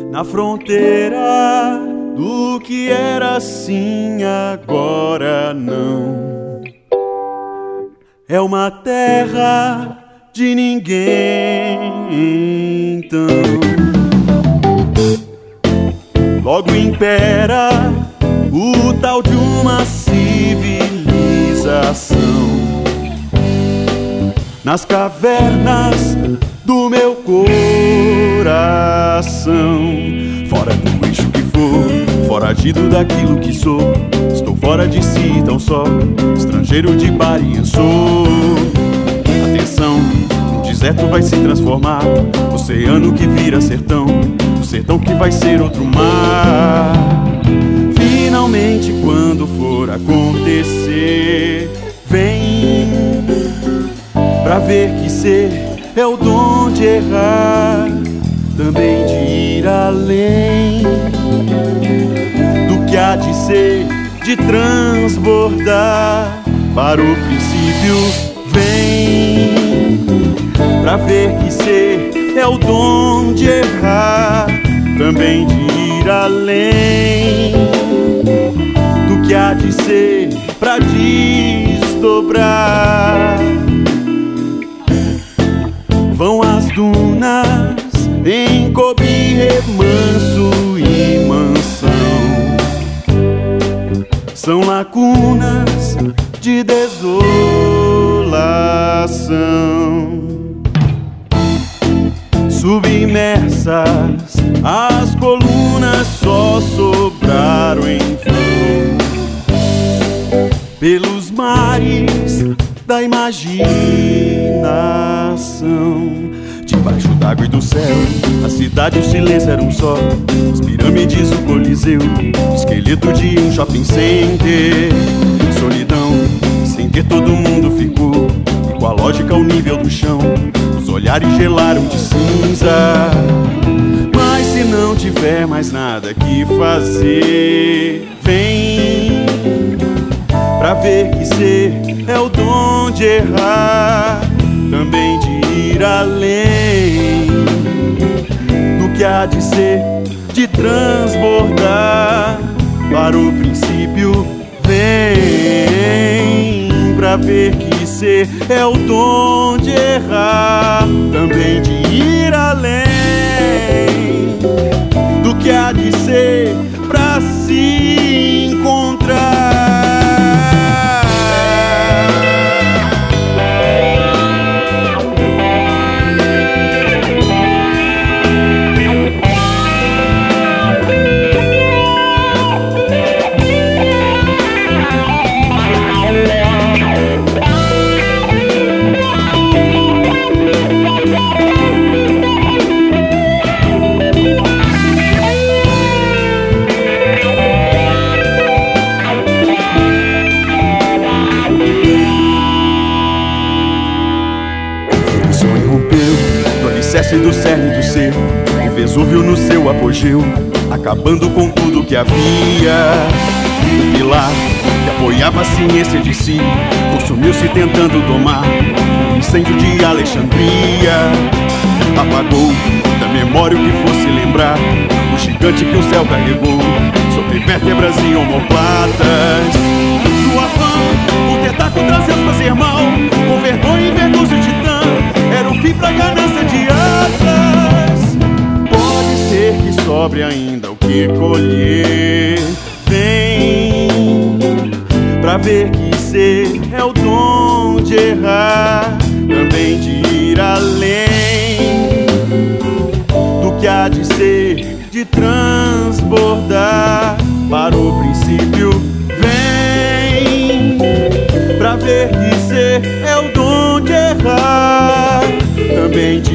na fronteira do que era assim, agora não. É uma terra de ninguém, então logo impera o tal de uma civilização nas cavernas do meu coração. Fora do eixo que for, foragido daquilo que sou, estou fora de si tão só, estrangeiro de Bahia sou. Atenção, o deserto vai se transformar, oceano que vira sertão, o sertão que vai ser outro mar. Finalmente, quando for acontecer, vem pra ver que ser é o dom de errar, também de ir além do que há de ser, de transbordar para o princípio. Vem pra ver que ser é o dom de errar, também de ir além do que há de ser, pra desdobrar. Vão as dunas encobrir remanso e mansão, são lacunas de desolação. Submersas as colunas só sobraram em flor, pelos mares da imaginação. Debaixo d'água e do céu, a cidade e o silêncio eram só, as pirâmides, o coliseu, o esqueleto de um shopping center. Solidão, sem ter todo mundo ficou, e com a lógica ao nível do chão, os olhares gelaram de cinza. Mas se não tiver mais nada que fazer, vem pra ver que ser é o dom de errar, também de ir além do que há de ser, de transbordar para o princípio. Vem pra ver que ser é o dom de errar, também de ir além do que há de ser, pra se encontrar. Do cerne do ser, o Vesúvio no seu apogeu, acabando com tudo que havia. O pilar que apoiava a ciência de si consumiu-se tentando domar o incêndio de Alexandria. Apagou da memória o que fosse lembrar o gigante que o céu carregou sobre vértebras e omoplatas. No afã por tentar contra Zeus fazer mal, com vergonha e vergonha o titã era o fim pra ganância de Atlas. Pode ser que sobre ainda o que colher. Vem pra ver que ser é o dom de errar, também de ir além do que há de ser, de transbordar para o princípio. Vem pra ver que ser é o dom de errar, também de